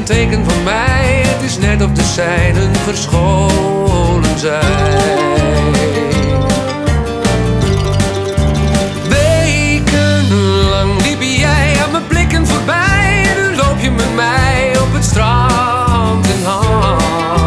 een teken van mij. Het is net of de zijnen verscholen zijn. Wekenlang liep jij aan mijn blikken voorbij. Nu loop je met mij op het strand in hand.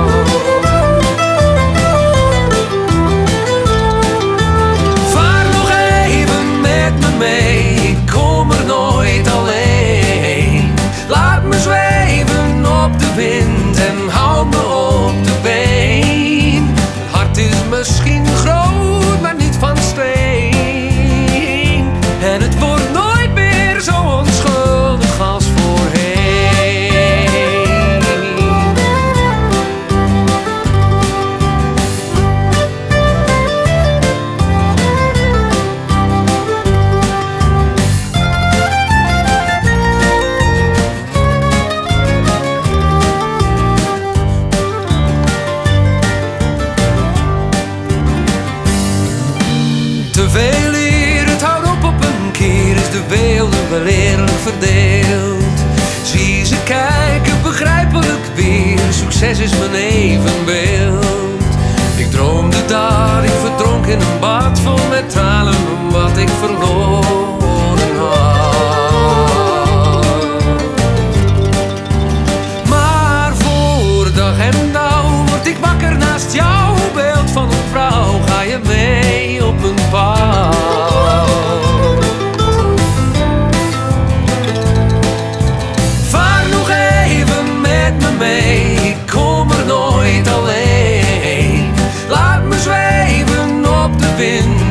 Vaar nog even met me mee, ik kom er nooit alleen. Laat me zweven op de wind en hou me op de been. Het hart is misschien groot, maar niet van steen. En het wordt nooit meer zo onschuldig als voorheen. Te veel eer, het houdt op een keer, is de weelde wel eerlijk verdeeld. Zie ze kijken, begrijpelijk weer, succes is mijn evenbeeld. Ik droomde dat ik verdronk in een bad vol met tranen om wat ik verloren had. Maar voor dag en dauw word ik wakker naast jouw beeld van een vrouw. Ga je mee op een pad? Vaar nog even met me mee, ik kom er nooit alleen. Laat me zweven op de wind